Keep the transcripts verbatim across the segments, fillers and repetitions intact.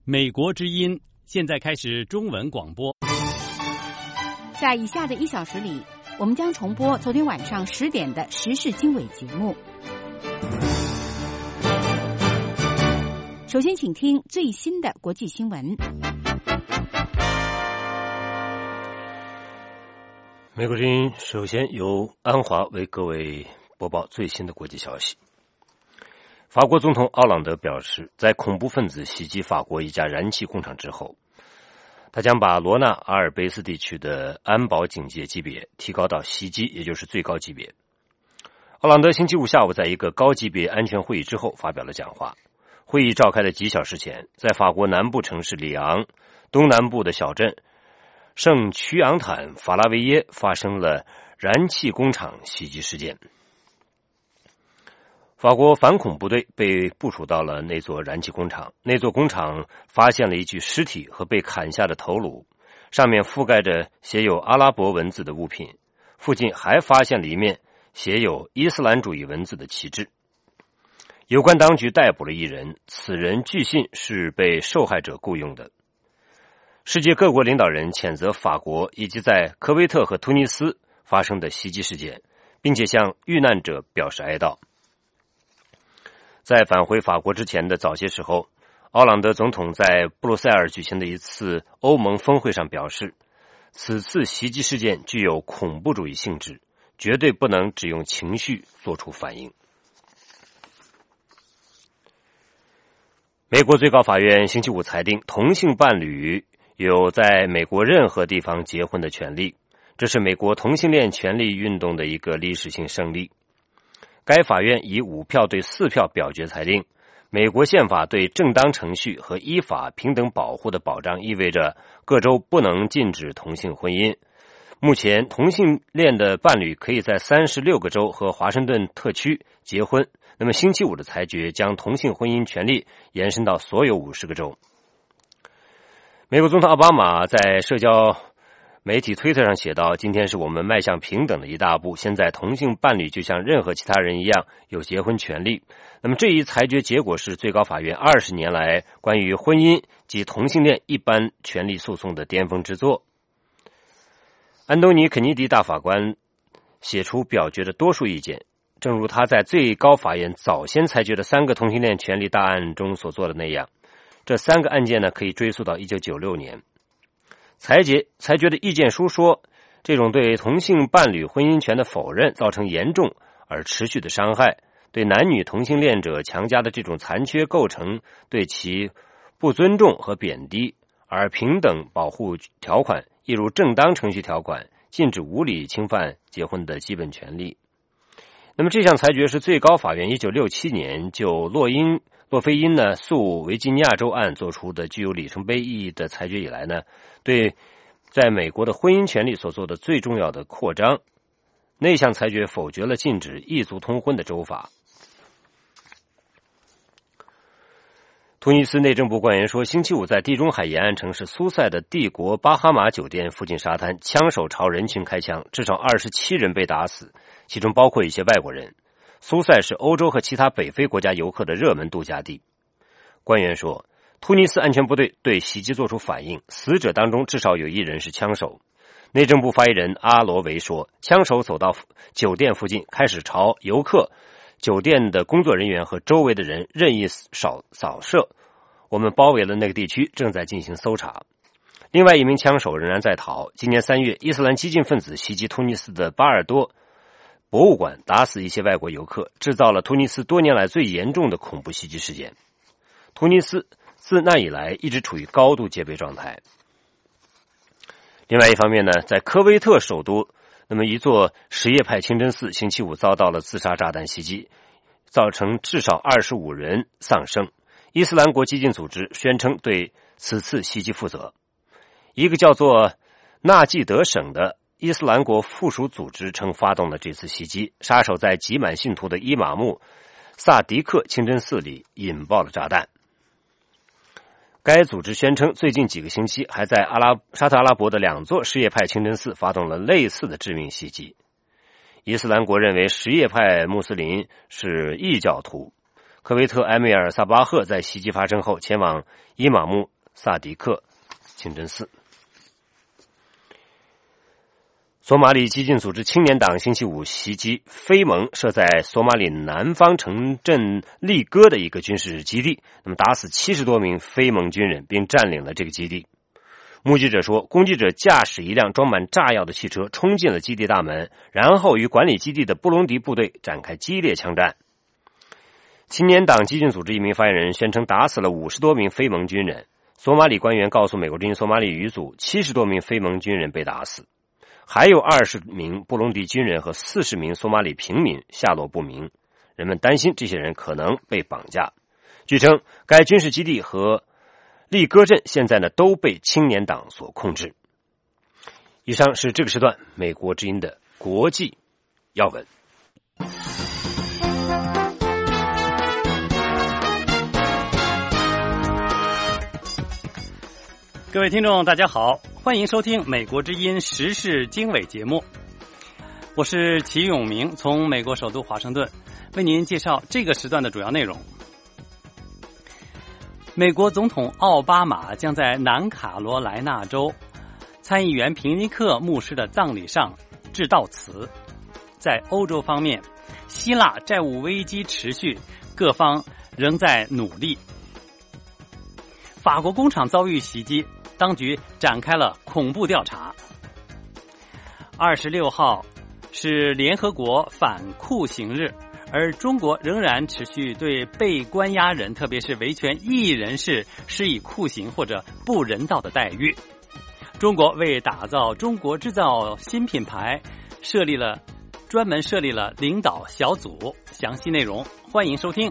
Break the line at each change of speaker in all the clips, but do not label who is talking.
美国之音现在开始中文广播。
在以下的一小时里，我们将重播昨天晚上十点的时事经纬节目。首先请听最新的国际新闻。
美国之音首先由安华为各位播报最新的国际消息。法国总统奥朗德表示，在恐怖分子袭击法国一家燃气工厂之后，他将把罗纳阿尔卑斯地区的安保警戒级别提高到袭击，也就是最高级别。奥朗德星期五下午在一个高级别安全会议之后发表了讲话。会议召开的几小时前，在法国南部城市里昂东南部的小镇圣屈昂坦法拉维耶发生了燃气工厂袭击事件。法国反恐部队被部署到了那座燃气工厂，那座工厂发现了一具尸体和被砍下的头颅，上面覆盖着写有阿拉伯文字的物品，附近还发现了一面写有伊斯兰主义文字的旗帜。有关当局逮捕了一人，此人据信是被受害者雇佣的。世界各国领导人谴责法国以及在科威特和突尼斯发生的袭击事件，并且向遇难者表示哀悼。在返回法国之前的早些时候，奥朗德总统在布鲁塞尔举行的一次欧盟峰会上表示，此次袭击事件具有恐怖主义性质，绝对不能只用情绪做出反应。美国最高法院星期五裁定，同性伴侣有在美国任何地方结婚的权利，这是美国同性恋权利运动的一个历史性胜利。该法院以五票对四票表决裁定，美国宪法对正当程序和依法平等保护的保障意味着各州不能禁止同性婚姻。目前同性恋的伴侣可以在三十六个州和华盛顿特区结婚，那么星期五的裁决将同性婚姻权利延伸到所有五十个州。美国总统奥巴马在社交媒体推特上写道，今天是我们迈向平等的一大步，现在同性伴侣就像任何其他人一样有结婚权利。那么这一裁决结果是最高法院二十年来关于婚姻及同性恋一般权利诉讼的巅峰之作。安东尼·肯尼迪大法官写出表决的多数意见，正如他在最高法院早先裁决的三个同性恋权利大案中所做的那样。这三个案件呢，可以追溯到一九九六年。裁决裁决的意见书说，这种对同性伴侣婚姻权的否认造成严重而持续的伤害，对男女同性恋者强加的这种残缺构成对其不尊重和贬低，而平等保护条款一如正当程序条款禁止无理侵犯结婚的基本权利。那么这项裁决是最高法院一九六七年就洛因洛菲因呢诉维吉尼亚州案做出的具有里程碑意义的裁决以来呢，对在美国的婚姻权利所做的最重要的扩张。那项裁决否决了禁止异族通婚的州法。突尼斯内政部官员说，星期五在地中海沿岸城市苏塞的帝国巴哈马酒店附近沙滩，枪手朝人群开枪，至少二十七人被打死，其中包括一些外国人。苏塞是欧洲和其他北非国家游客的热门度假地。官员说，突尼斯安全部队对袭击作出反应，死者当中至少有一人是枪手。内政部发言人阿罗维说，枪手走到酒店附近，开始朝游客、酒店的工作人员和周围的人任意扫扫射。我们包围了那个地区，正在进行搜查。另外一名枪手仍然在逃。今年三月，伊斯兰激进分子袭击突尼斯的巴尔多博物馆，打死一些外国游客，制造了突尼斯多年来最严重的恐怖袭击事件。突尼斯自那以来一直处于高度戒备状态。另外一方面呢，在科威特首都，那么一座什叶派清真寺星期五遭到了自杀炸弹袭击，造成至少二十五人丧生。伊斯兰国激进组织宣称对此次袭击负责。一个叫做纳季德省的伊斯兰国附属组织称发动了这次袭击，杀手在挤满信徒的伊玛目萨迪克清真寺里引爆了炸弹。该组织宣称，最近几个星期还在阿拉沙特阿拉伯的两座什叶派清真寺发动了类似的致命袭击。伊斯兰国认为什叶派穆斯林是异教徒。科威特埃米尔萨巴赫在袭击发生后前往伊玛目萨迪克清真寺。索马里激进组织青年党星期五袭击非盟设在索马里南方城镇利戈的一个军事基地，那么打死七十多名非盟军人，并占领了这个基地。目击者说，攻击者驾驶一辆装满炸药的汽车冲进了基地大门，然后与管理基地的布隆迪部队展开激烈枪战。青年党激进组织一名发言人宣称打死了五十多名非盟军人。索马里官员告诉美国之音索马里语组，七十多名非盟军人被打死，还有二十名布隆迪军人和四十名索马里平民下落不明。人们担心这些人可能被绑架。据称，该军事基地和利戈镇现在呢都被青年党所控制。以上是这个时段美国之音的国际要闻。
各位听众大家好，欢迎收听美国之音时事经纬节目，我是齐永明，从美国首都华盛顿为您介绍这个时段的主要内容。美国总统奥巴马将在南卡罗来纳州参议员平尼克牧师的葬礼上致悼词。在欧洲方面，希腊债务危机持续，各方仍在努力。法国工厂遭遇袭击，当局展开了恐怖调查。二十六号是联合国反酷刑日，而中国仍然持续对被关押人，特别是维权异议人士施以酷刑或者不人道的待遇。中国为打造中国制造新品牌，设立了专门设立了领导小组。详细内容欢迎收听。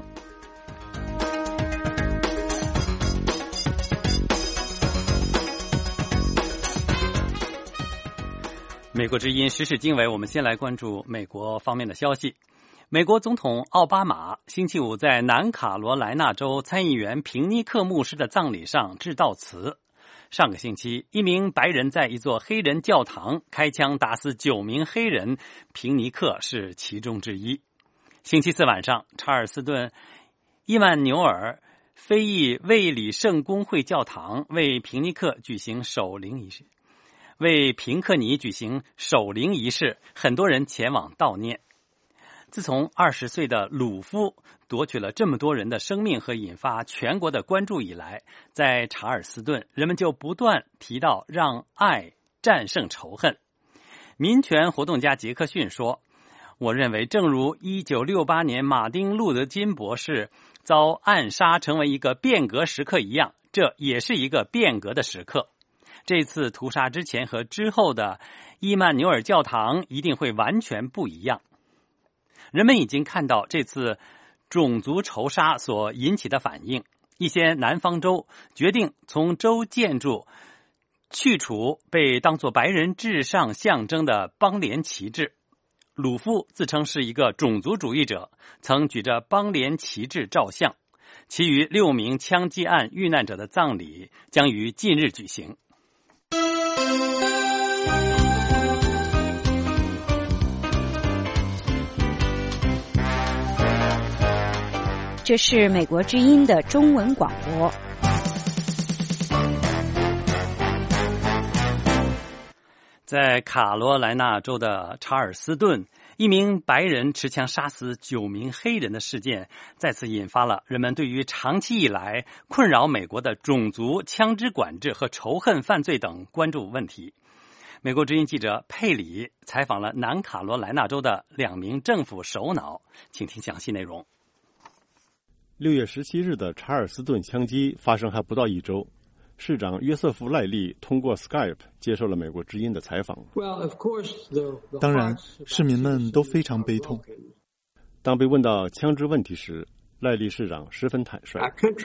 美国之音时事经纬，我们先来关注美国方面的消息。美国总统奥巴马星期五在南卡罗来纳州参议员平尼克牧师的葬礼上致悼词。上个星期，一名白人在一座黑人教堂开枪打死九名黑人，平尼克是其中之一。星期四晚上，查尔斯顿伊曼纽尔非裔卫理圣公会教堂为平尼克举行守灵仪式。为平克尼举行守灵仪式，很多人前往悼念。自从二十岁的鲁夫夺取了这么多人的生命和引发全国的关注以来，在查尔斯顿，人们就不断提到让爱战胜仇恨。民权活动家杰克逊说，我认为正如一九六八年马丁路德金博士遭暗杀成为一个变革时刻一样，这也是一个变革的时刻。这次屠杀之前和之后的伊曼纽尔教堂一定会完全不一样。人们已经看到这次种族仇杀所引起的反应，一些南方州决定从州建筑去除被当作白人至上象征的邦联旗帜。鲁夫自称是一个种族主义者，曾举着邦联旗帜照相。其余六名枪击案遇难者的葬礼将于近日举行。
这是美国之音的中文广播。
在卡罗来纳州的查尔斯顿，一名白人持枪杀死九名黑人的事件再次引发了人们对于长期以来困扰美国的种族、枪支管制和仇恨犯罪等关注问题。美国之音记者佩里采访了南卡罗来纳州的两名政府首脑，请听详细内容。
六月十七日的查尔斯顿枪击发生还不到一周，市长约瑟夫·赖利通过 Skype 接受了美国之音的采访。
当然，市民们都非常悲痛。
当被问到枪支问题时，赖利市长十分坦率。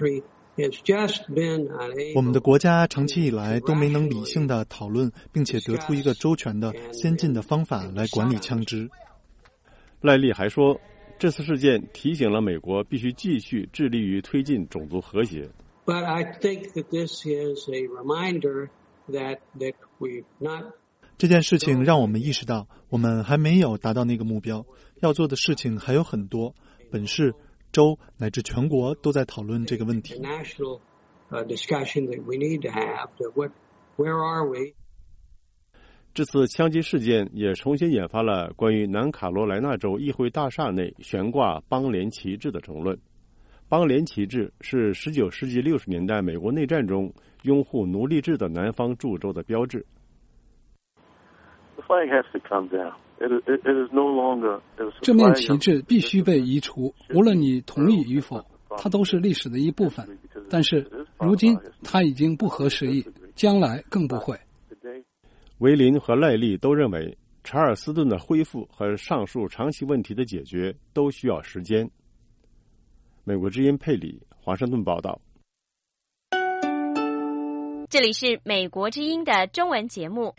我们的国家长期以来都没能理性的讨论，并且得出一个周全的、先进的方法来管理枪支。
赖利还说，这次事件提醒了美国必须继续致力于推进种族和谐。
But I think that this is a reminder that, that we've not...
这件事情让我们意识到，我们还没有达到那个目标，要做的事情还有很多。本市、州乃至全国都在讨论这个问题。
National uh, discussion that we need to have. To what, where are we?
这次枪击事件也重新引发了关于南卡罗来纳州议会大厦内悬挂邦联旗帜的争论。邦联旗帜是十九世纪六十年代美国内战中拥护奴隶制的南方诸州的标志。
这面旗帜必须被移除，无论你同意与否，它都是历史的一部分。但是如今它已经不合时宜，将来更不会。
维林和赖利都认为，查尔斯顿的恢复和上述长期问题的解决都需要时间。美国之音佩里，华盛顿报道。
这里是美国之音的中文节目。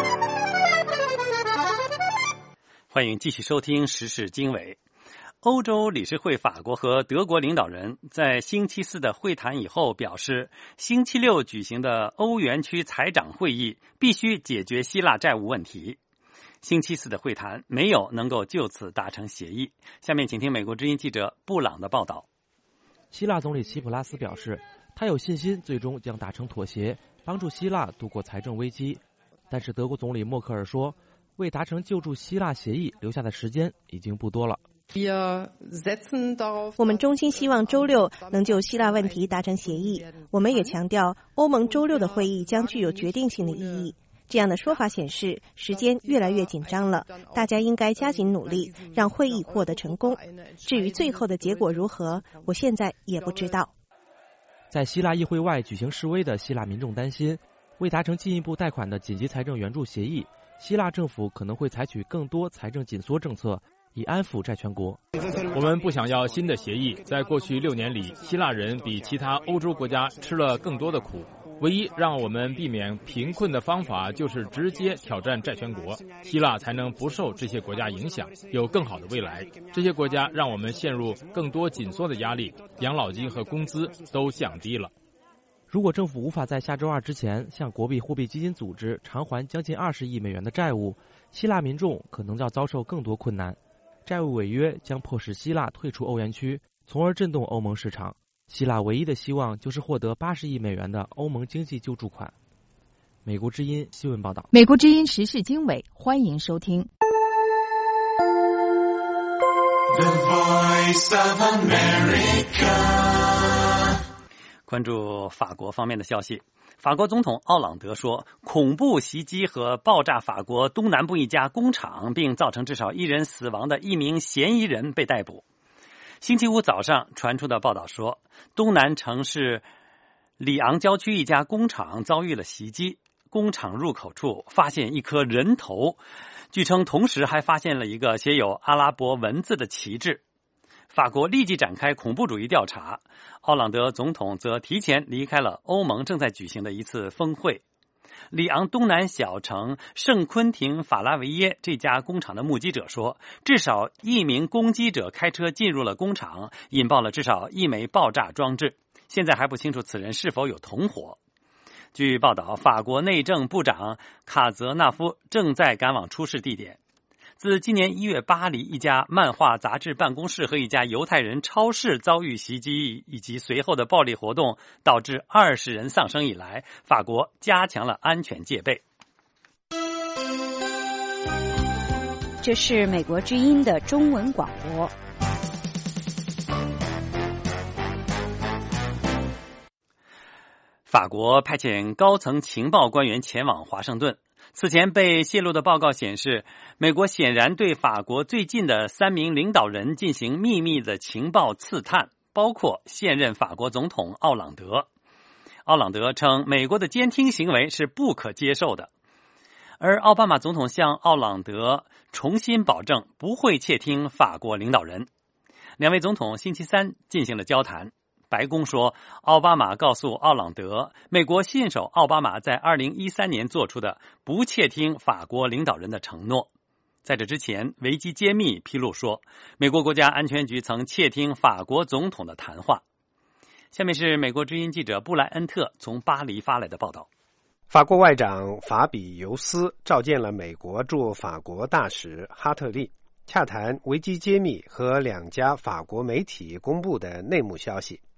欢迎继续收听时事经纬。欧洲理事会法国和德国领导人在星期四的会谈以后表示，星期六举行的欧元区财长会议必须解决希腊债务问题。星期四的会谈没有能够就此达成协议。下面请听美国之音记者布朗的报道。
希腊总理齐普拉斯表示，他有信心最终将达成妥协，帮助希腊度过财政危机。但是德国总理默克尔说，为达成救助希腊协议留下的时间已经不多了。
我们衷心希望周六能就希腊问题达成协议。我们也强调，欧盟周六的会议将具有决定性的意义。这样的说法显示，时间越来越紧张了，大家应该加紧努力，让会议获得成功。至于最后的结果如何，我现在也不知道。
在希腊议会外举行示威的希腊民众担心，为达成进一步贷款的紧急财政援助协议，希腊政府可能会采取更多财政紧缩政策，以安抚债权国。
我们不想要新的协议。在过去六年里，希腊人比其他欧洲国家吃了更多的苦。唯一让我们避免贫困的方法就是直接挑战债权国，希腊才能不受这些国家影响，有更好的未来。这些国家让我们陷入更多紧缩的压力，养老金和工资都降低了。
如果政府无法在下周二之前向国际货币基金组织偿还将近二十亿美元的债务，希腊民众可能要遭受更多困难。债务违约将迫使希腊退出欧元区，从而震动欧盟市场。希腊唯一的希望就是获得八十亿美元的欧盟经济救助款。美国之音新闻报道。
美国之音时事经纬，欢迎收听。
The Voice of America。
关注法国方面的消息。法国总统奥朗德说，恐怖袭击和爆炸法国东南部一家工厂，并造成至少一人死亡的一名嫌疑人被逮捕。星期五早上传出的报道说，东南城市里昂郊区一家工厂遭遇了袭击，工厂入口处发现一颗人头，据称同时还发现了一个写有阿拉伯文字的旗帜。法国立即展开恐怖主义调查，奥朗德总统则提前离开了欧盟正在举行的一次峰会。里昂东南小城圣昆廷法拉维耶这家工厂的目击者说，至少一名攻击者开车进入了工厂，引爆了至少一枚爆炸装置。现在还不清楚此人是否有同伙。据报道，法国内政部长卡泽纳夫正在赶往出事地点。自今年一月，巴黎一家漫画杂志办公室和一家犹太人超市遭遇袭击以及随后的暴力活动导致二十人丧生以来，法国加强了安全戒备。
这是美国之音的中文广播。
法国派遣高层情报官员前往华盛顿。此前被泄露的报告显示，美国显然对法国最近的三名领导人进行秘密的情报刺探，包括现任法国总统奥朗德。奥朗德称，美国的监听行为是不可接受的，而奥巴马总统向奥朗德重新保证不会窃听法国领导人。两位总统星期三进行了交谈。白宫说，奥巴马告诉奥朗德，美国信守奥巴马在二零一三年做出的不窃听法国领导人的承诺。在这之前，维基揭秘披露说，美国国家安全局曾窃听法国总统的谈话。下面是美国之音记者布莱恩特从巴黎发来的报道。
法国外长法比尤斯召见了美国驻法国大使哈特利，洽谈维基揭秘和两家法国媒体公布的内幕消息。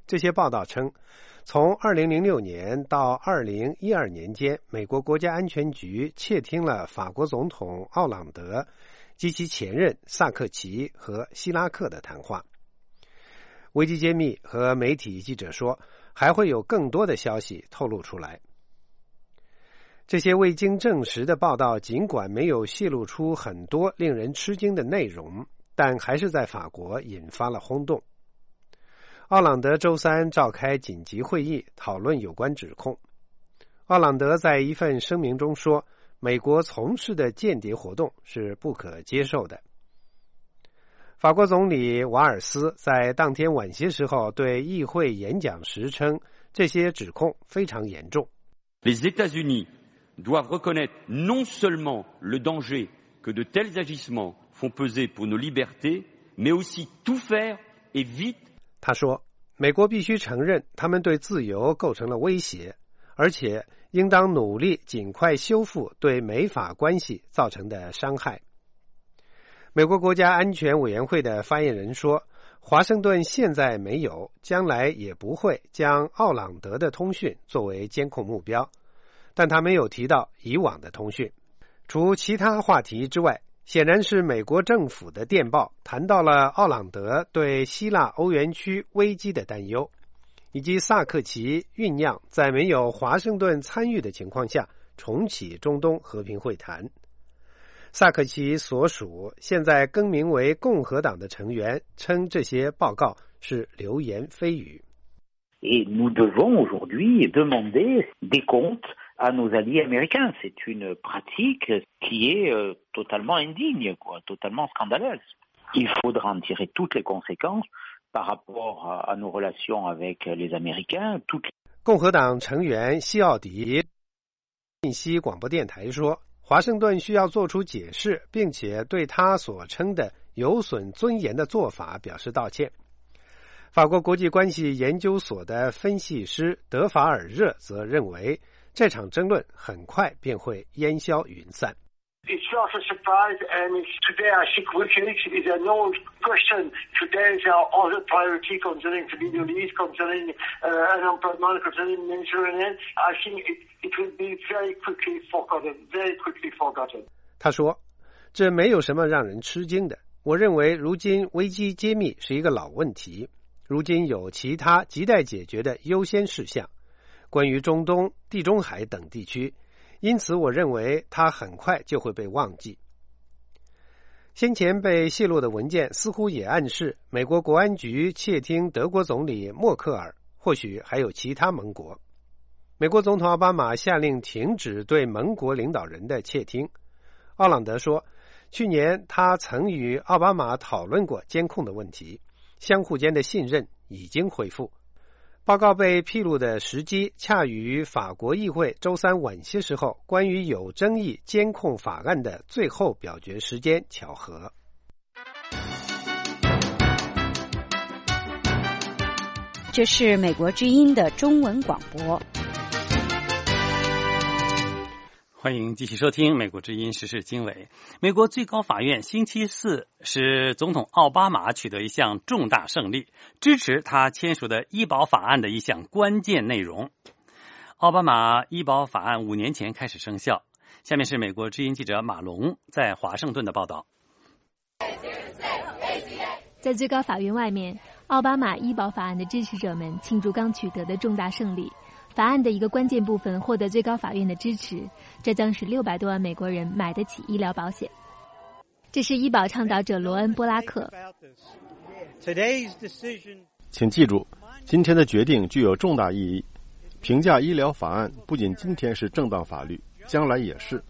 这些报道称，从二零零六年到二零一二年间，美国国家安全局窃听了法国总统奥朗德及其前任萨克齐和希拉克的谈话。危机揭秘和媒体记者说，还会有更多的消息透露出来。这些未经证实的报道尽管没有泄露出很多令人吃惊的内容，但还是在法国引发了轰动。奥朗德周三召开紧急会议，讨论有关指控。奥朗德在一份声明中说，美国从事的间谍活动是不可接受的。法国总理瓦尔斯在当天晚些时候对议会演讲时称，这些指控非常严重。
Les États-Unis doivent reconnaître non seulement le danger que de tels agissements font peser pour nos libertés, mais aussi tout faire et vite。
他说，美国必须承认他们对自由构成了威胁，而且应当努力尽快修复对美法关系造成的伤害。美国国家安全委员会的发言人说，华盛顿现在没有，将来也不会将奥朗德的通讯作为监控目标，但他没有提到以往的通讯。除其他话题之外，显然是美国政府的电报谈到了奥朗德对希腊欧元区危机的担忧，以及萨克齐酝酿在没有华盛顿参与的情况下重启中东和平会谈。萨克齐所属现在更名为共和党的成员称这些报告是流言蜚语。
Et nous devons aujourd'hui demander des comptes à nos alliés américains. C'est une pratique qui est euh, totalement indigne, quoi, totalement scandaleuse. Il faudra en tirer toutes les conséquences par rapport à, à nos relations avec les Américains. Toutes...
共和党成员西奥迪信息广播电台说，华盛顿需要做出解释，并且对他所称的有损尊严的做法表示道歉。法国国际关系研究所的分析师德法尔热则认为，这场争论很快便会烟消云散。
It's not a surprise, and it's today I think WikiLeaks is a no question. Today there are other priority concerning the Middle East, concerning uh, unemployment, concerning the Mediterranean. I think it, it will be very quickly forgotten, very quickly forgotten.
他说，这没有什么让人吃惊的。我认为如今危机揭秘是一个老问题，如今有其他亟待解决的优先事项，关于中东、地中海等地区，因此我认为它很快就会被忘记。先前被泄露的文件似乎也暗示美国国安局窃听德国总理默克尔，或许还有其他盟国。美国总统奥巴马下令停止对盟国领导人的窃听。奥朗德说，去年他曾与奥巴马讨论过监控的问题，相互间的信任已经恢复。报告被披露的时机恰与法国议会周三晚些时候关于有争议监控法案的最后表决时间巧合。
这是美国之音的中文广播。
欢迎继续收听美国之音时事经纬。美国最高法院星期四使总统奥巴马取得一项重大胜利，支持他签署的医保法案的一项关键内容。奥巴马医保法案五年前开始生效。下面是美国之音记者马龙在华盛顿的报道。
在最高法院外面，奥巴马医保法案的支持者们庆祝刚取得的重大胜利。法案的一个关键部分获得最高法院的支持，这将使六百多万美国人买得起医疗保险。这是医保倡导者罗恩·波拉克。
请记住，今天的决定具有重大意义。评价医疗法案不仅今天是正当法律，将来也是。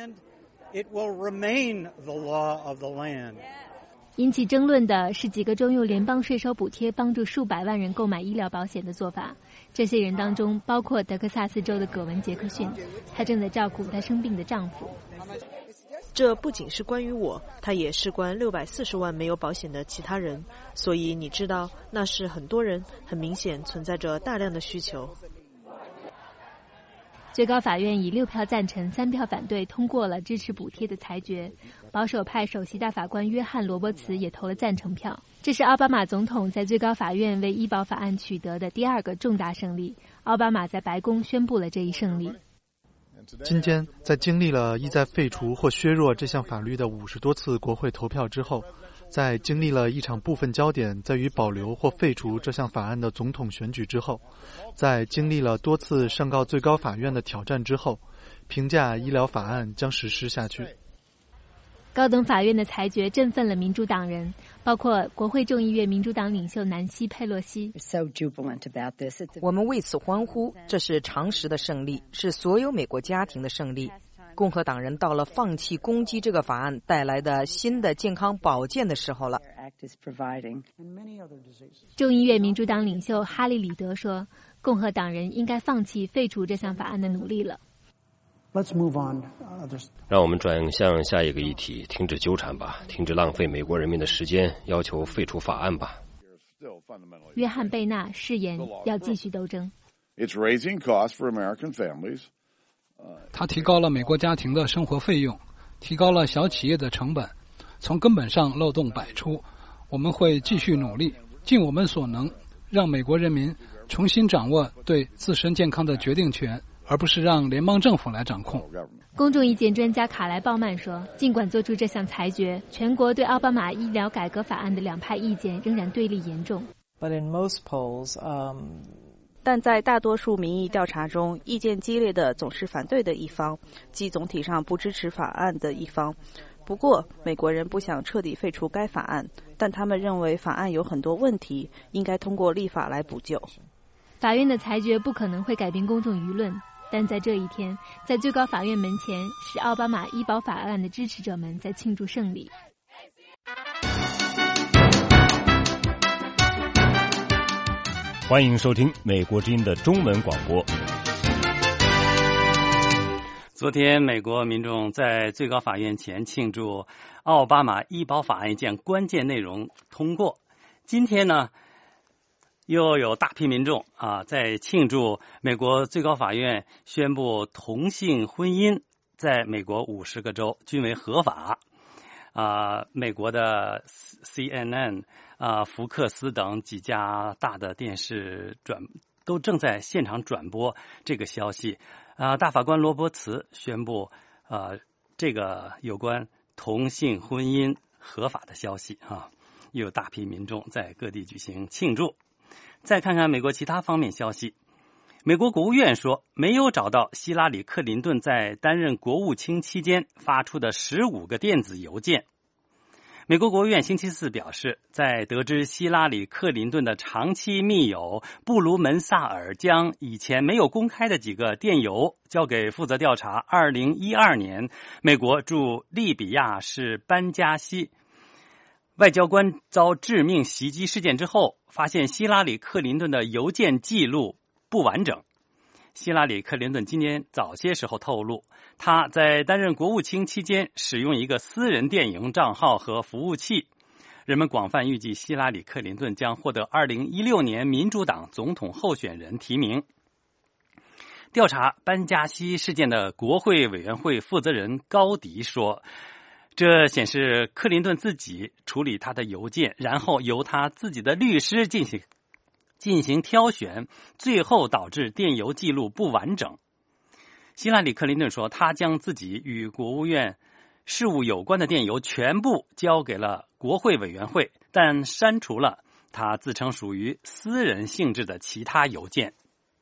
引起争论的是几个州用联邦税收补贴帮助数百万人购买医疗保险的做法。这些人当中包括德克萨斯州的葛文·杰克逊，她正在照顾她生病的丈夫。
这不仅是关于我，它也事关六百四十万没有保险的其他人，所以你知道，那是很多人，很明显存在着大量的需求。
最高法院以六票赞成、三票反对通过了支持补贴的裁决。保守派首席大法官约翰·罗伯茨也投了赞成票。这是奥巴马总统在最高法院为医保法案取得的第二个重大胜利。奥巴马在白宫宣布了这一胜利。
今天，在经历了意在废除或削弱这项法律的五十多次国会投票之后，在经历了一场部分焦点在于保留或废除这项法案的总统选举之后，在经历了多次上告最高法院的挑战之后，评价医疗法案将实施下去。
高等法院的裁决振奋了民主党人，包括国会众议院民主党领袖南希·佩洛西。
我们为此欢呼，这是常识的胜利，是所有美国家庭的胜利。共和党人到了放弃攻击这个法案带来的新的健康保健的时候了。
众议院民主党领袖哈利·里德说，共和党人应该放弃废除这项法案的努力了。
让我们转向下一个议题，停止纠缠吧，停止浪费美国人民的时间，要求废除法案吧。
约翰·贝纳誓言要继续斗争。
它提高了美国家庭的生活费用，提高了小企业的成本，从根本上漏洞百出。我们会继续努力，尽我们所能，让美国人民重新掌握对自身健康的决定权，而不是让联邦政府来掌控。
公众意见专家卡莱鲍曼说，尽管做出这项裁决，全国对奥巴马医疗改革法案的两派意见仍然对立严重。
But in most polls, um...
但在大多数民意调查中，意见激烈的总是反对的一方，即总体上不支持法案的一方。不过，美国人不想彻底废除该法案，但他们认为法案有很多问题，应该通过立法来补救。
法院的裁决不可能会改变公众舆论，但在这一天，在最高法院门前，是奥巴马医保法案的支持者们在庆祝胜利。
欢迎收听美国之音的中文广播。
昨天，美国民众在最高法院前庆祝奥巴马医保法案一件关键内容通过。今天呢，又有大批民众啊在庆祝美国最高法院宣布同性婚姻在美国五十个州均为合法。啊，美国的 C N N 啊、福克斯等几家大的电视转都正在现场转播这个消息。啊，大法官罗伯茨宣布，呃，这个有关同性婚姻合法的消息啊，又有大批民众在各地举行庆祝。再看看美国其他方面消息。美国国务院说，没有找到希拉里·克林顿在担任国务卿期间发出的十五个电子邮件。美国国务院星期四表示，在得知希拉里·克林顿的长期密友布卢门萨尔将以前没有公开的几个电邮交给负责调查二零一二年美国驻利比亚市班加西外交官遭致命袭击事件之后，发现希拉里·克林顿的邮件记录不完整。希拉里·克林顿今年早些时候透露，他在担任国务卿期间使用一个私人电邮账号和服务器。人们广泛预计希拉里·克林顿将获得二零一六年民主党总统候选人提名。调查班加西事件的国会委员会负责人高迪说，这显示克林顿自己处理他的邮件，然后由他自己的律师进行进行挑选，最后导致电邮记录不完整。希拉里·克林顿说，他将自己与国务院事务有关的电邮全部交给了国会委员会，但删除了他自称属于私人性质的其他邮件。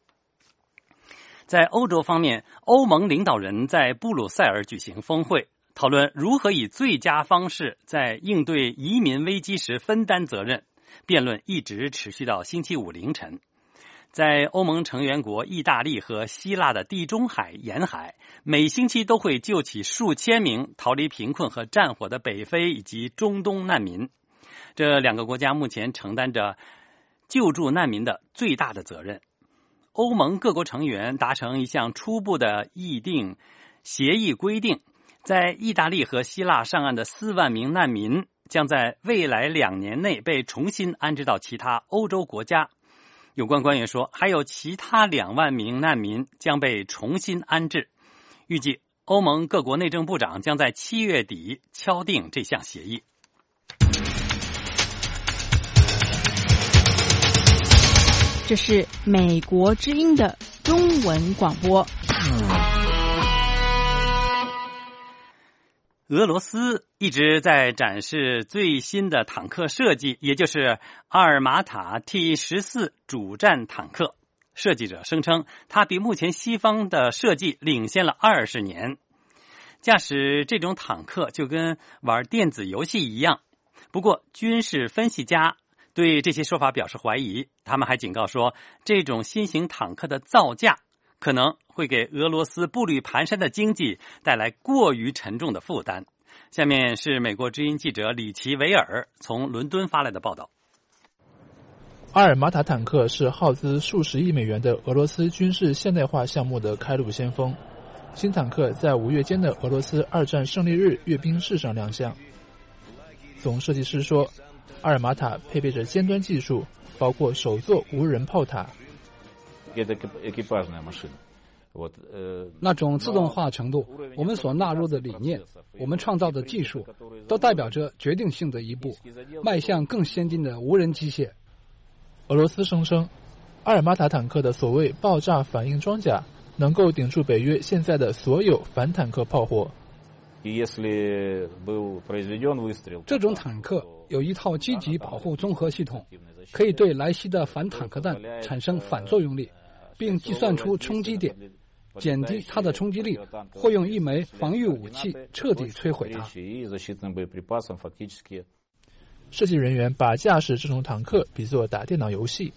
在欧洲方面，欧盟领导人在布鲁塞尔举行峰会，讨论如何以最佳方式在应对移民危机时分担责任。辩论一直持续到星期五凌晨。在欧盟成员国意大利和希腊的地中海沿海，每星期都会救起数千名逃离贫困和战火的北非以及中东难民。这两个国家目前承担着救助难民的最大的责任。欧盟各国成员达成一项初步的议定协议，规定在意大利和希腊上岸的四万名难民将在未来两年内被重新安置到其他欧洲国家。 有关官员说，还有其他两万名难民将被重新安置。预计欧盟各国内政部长将在七月底敲定这项协议。
这是美国之音的中文广播。
俄罗斯一直在展示最新的坦克设计，也就是阿尔马塔 T 十四 主战坦克。设计者声称，它比目前西方的设计领先了二十年。驾驶这种坦克就跟玩电子游戏一样。不过，军事分析家对这些说法表示怀疑，他们还警告说，这种新型坦克的造价可能会给俄罗斯步履蹒跚的经济带来过于沉重的负担。下面是美国之音记者里奇维尔从伦敦发来的报道。
阿尔马塔坦克是耗资数十亿美元的俄罗斯军事现代化项目的开路先锋。新坦克在五月间的俄罗斯二战胜利日阅兵式上亮相。总设计师说，阿尔马塔配备着尖端技术，包括首座无人炮塔。
那种自动化程度，我们所纳入的理念，我们创造的技术，都代表着决定性的一步，迈向更先进的无人机械。
俄罗斯声称，阿尔马塔坦克的所谓爆炸反应装甲能够顶住北约现在的所有反坦克炮火。
这种坦克有一套积极保护综合系统，可以对来袭的反坦克弹产生反作用力，并计算出冲击点，减低它的冲击力，或用一枚防御武器彻底摧毁它。
设计人员把驾驶这种坦克比作打电脑游戏。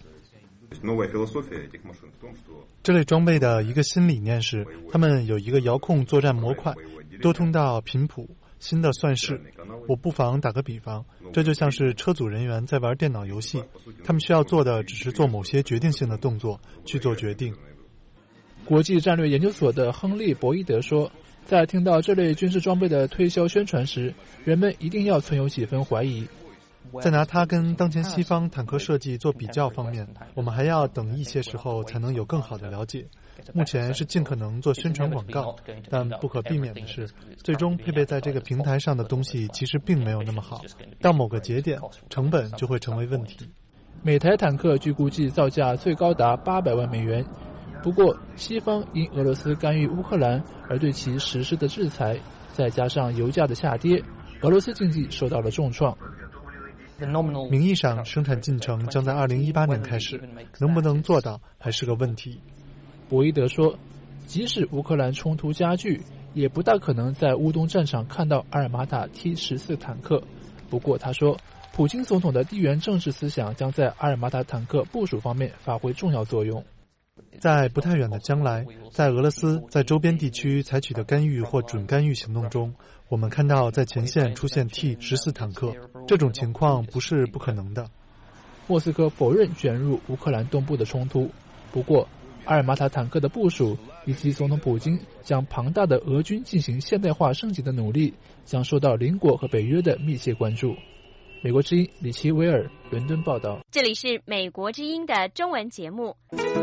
这类装备的一个新理念是，他们有一个遥控作战模块，多通道频谱，新的算式。我不妨打个比方，这就像是车组人员在玩电脑游戏，他们需要做的只是做某些决定性的动作，去做决定。
国际战略研究所的亨利·博伊德说，在听到这类军事装备的推销宣传时，人们一定要存有几分怀疑。
在拿它跟当前西方坦克设计做比较方面，我们还要等一些时候才能有更好的了解。目前是尽可能做宣传广告，但不可避免的是，最终配备在这个平台上的东西其实并没有那么好。到某个节点，成本就会成为问题。
每台坦克据估计造价最高达八百万美元。不过，西方因俄罗斯干预乌克兰而对其实施的制裁，再加上油价的下跌，俄罗斯经济受到了重创。
名义上生产进程将在二零一八年开始，能不能做到还是个问题。
博伊德说，即使乌克兰冲突加剧，也不大可能在乌东战场看到阿尔马塔 T 十四 坦克。不过他说，普京总统的地缘政治思想将在阿尔马塔坦克部署方面发挥重要作用。
在不太远的将来，在俄罗斯在周边地区采取的干预或准干预行动中，我们看到在前线出现 T 十四 坦克，这种情况不是不可能的。
莫斯科否认卷入乌克兰东部的冲突，不过阿尔马塔坦克的部署以及总统普京将庞大的俄军进行现代化升级的努力，将受到邻国和北约的密切关注。美国之音里奇维尔伦敦报道。
这里是美国之音的中文节目。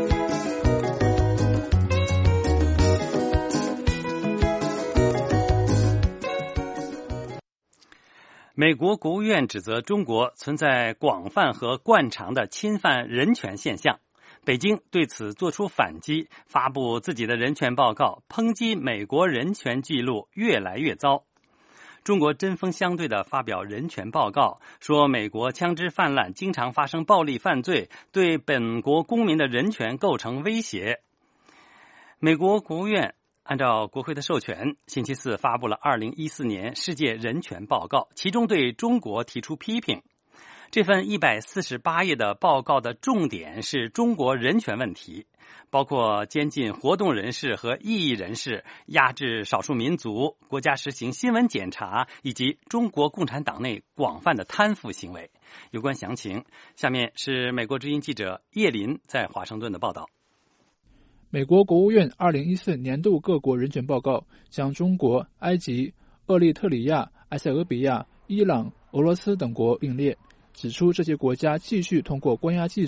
美国国务院指责中国存在广泛和惯常的侵犯人权现象，北京对此作出反击，发布自己的人权报告，抨击美国人权记录越来越糟。中国针锋相对地发表人权报告，说美国枪支泛滥，经常发生暴力犯罪，对本国公民的人权构成威胁。美国国务院按照国会的授权，星期四发布了二零一四年世界人权报告，其中对中国提出批评。这份一百四十八页的报告的重点是中国人权问题，包括监禁活动人士和异议人士，压制少数民族，国家实行新闻检查，以及中国共产党内广泛的贪腐行为。有关详情，下面是美国之音记者叶林在华盛顿的报道。
美国国务院二零一四年度各国人权报告将中国、埃及、厄立特里亚、埃塞俄比亚、伊朗、俄罗斯等国并列，指出这些国家继续通过关押记者、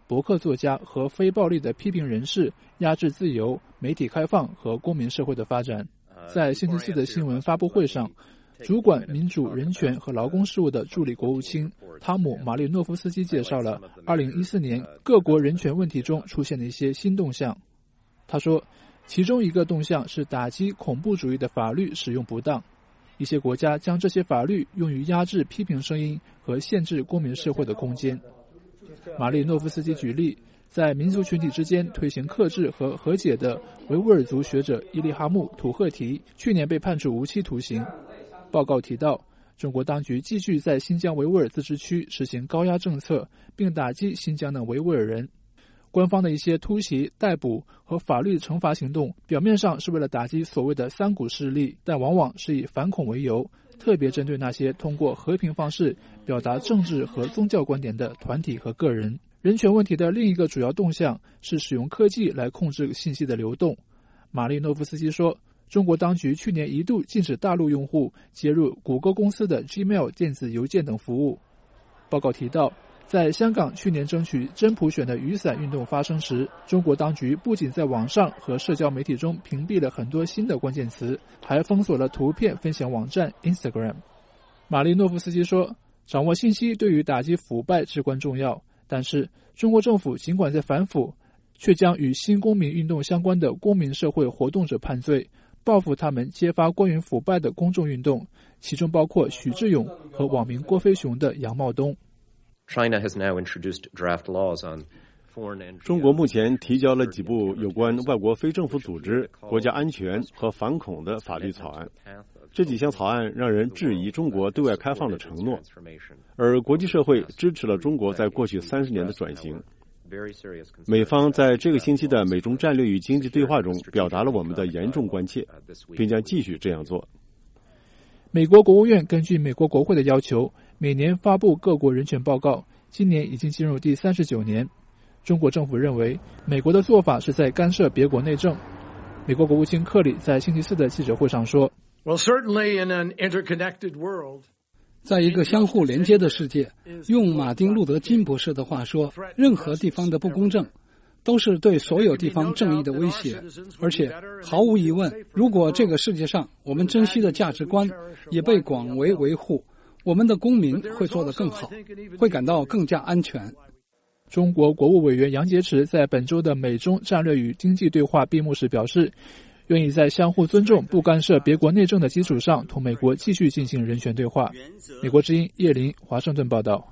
博客作家和非暴力的批评人士，压制自由、媒体开放和公民社会的发展。在星期四的新闻发布会上，主管民主、人权和劳工事务的助理国务卿汤姆·马利诺夫斯基介绍了二零一四年各国人权问题中出现的一些新动向。他说，其中一个动向是打击恐怖主义的法律使用不当，一些国家将这些法律用于压制批评声音和限制公民社会的空间。马利诺夫斯基举例，在民族群体之间推行克制和和解的维吾尔族学者伊利哈木·土赫提去年被判处无期徒刑。报告提到，中国当局继续在新疆维吾尔自治区实行高压政策，并打击新疆的维吾尔人。官方的一些突袭、逮捕和法律惩罚行动，表面上是为了打击所谓的三股势力，但往往是以反恐为由，特别针对那些通过和平方式表达政治和宗教观点的团体和个人。人权问题的另一个主要动向是使用科技来控制信息的流动。马利诺夫斯基说，中国当局去年一度禁止大陆用户接入谷歌公司的 Gmail 电子邮件等服务。报告提到，在香港去年争取真普选的雨伞运动发生时，中国当局不仅在网上和社交媒体中屏蔽了很多新的关键词，还封锁了图片分享网站 Instagram。 马利诺夫斯基说，掌握信息对于打击腐败至关重要，但是中国政府尽管在反腐，却将与新公民运动相关的公民社会活动者判罪，报复他们揭发关于腐败的公众运动，其中包括许志勇和网民郭飞雄的杨茂东。
China has now introduced draft laws on
中国目前提交了几部有关外国非政府组织、国家安全和反恐的法律草案。这几项草案让人质疑中国对外开放的承诺，而国际社会支持了中国在过去三十年的转型。美方在这个星期的美中战略与经济对话中表达了我们的严重关切，并将继续这样做。
美国国务院根据美国国会的要求，每年发布各国人权报告，今年已经进入第三十九年。中国政府认为美国的做法是在干涉别国内政。美国国务卿克里在星期四的记者会上说，
Well, certainly in an interconnected world,
在一个相互连接的世界，用马丁·路德·金博士的话说，任何地方的不公正都是对所有地方正义的威胁，而且毫无疑问，如果这个世界上我们珍惜的价值观也被广为维护，我们的公民会做得更好，会感到更加安全。
中国国务委员杨洁篪在本周的美中战略与经济对话闭幕时表示，愿意在相互尊重、不干涉别国内政的基础上，同美国继续进行人权对话。美国之音叶林华盛顿报道。